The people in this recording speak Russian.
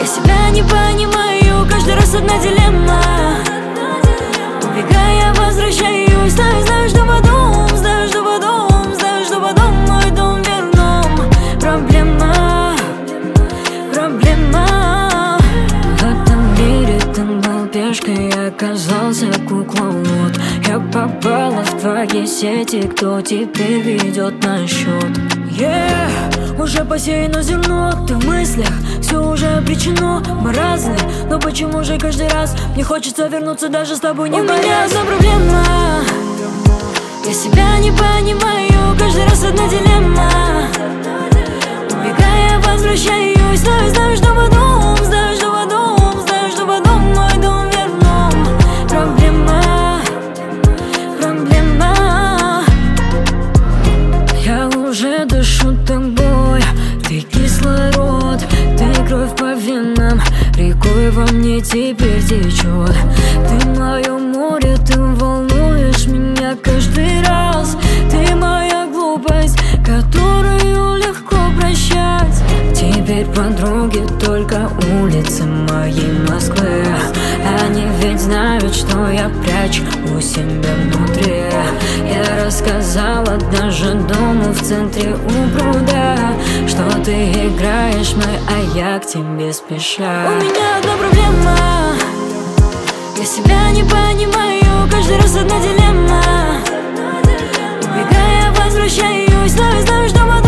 Я себя не понимаю, каждый раз одна дилемма. Убегая, возвращаюсь, знаю, что потом, знаю, что потом, знаю, что потом мой дом верном. Проблема, проблема. В этом мире ты был пешкой, я оказался кукловод. Я попала в твои сети, кто теперь ведет на счет? Уже посеяно зерно, ты в мыслях, все уже обречено. Мы разные, но почему же каждый раз мне хочется вернуться, даже с тобой не боясь? У меня одна проблема, я себя не понимаю, каждый раз одна дилемма. Убегая, возвращаюсь, знаю, что потом, знаю, что потом, знаю, что потом мой дом верном. Проблема, проблема. Я уже дышу тобой, ты кислород, ты кровь по венам, рекой во мне теперь течет. Ты мое море, ты волнуешь меня каждый раз. Ты моя глупость, которую легко прощать. Теперь подруги только улицы моей Москвы. Они ведь знают, что я прячу у себя внутри. Я рассказала даже дому в центре у пруда, что ты играешь мной, а я к тебе спеша. У меня одна проблема, я себя не понимаю, каждый раз одна дилемма. Убегая, возвращаюсь, знаю, что